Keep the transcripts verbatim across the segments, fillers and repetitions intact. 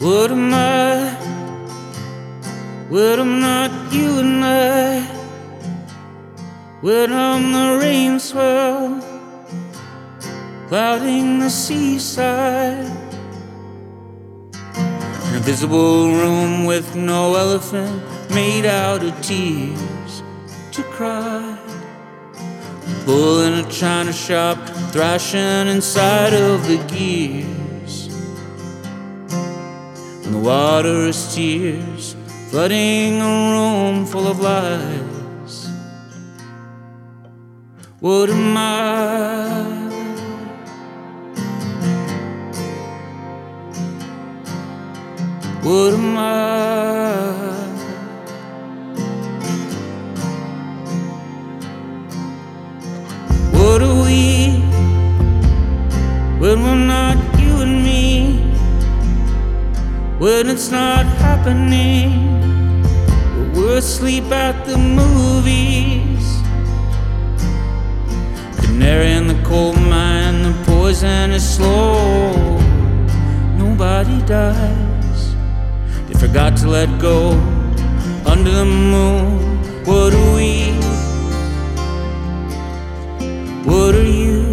What am I? When I'm not you and I, when I'm the rain swell clouding the seaside, an invisible room with no elephant made out of tears to cry, bull in a china shop thrashing inside of the gears, when the water is tears flooding a room full of lies. What am I? What am I? What are we when we're not you and me? When it's not happening, we're asleep at the movies. Canary in the coal mine, the poison is slow. Nobody dies. They forgot to let go under the moon. What are we? What are you?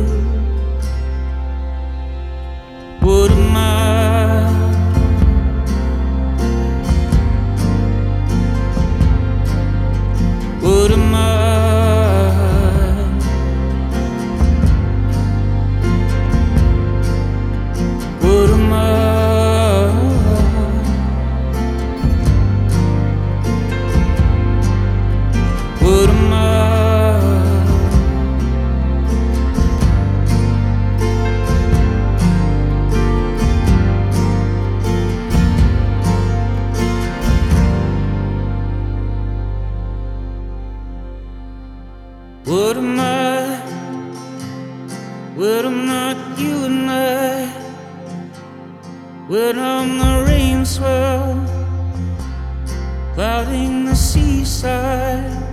What am I? What am I? What am I? What am I? What am I? When I'm not you and I, when I'm the rain swell clouding the seaside,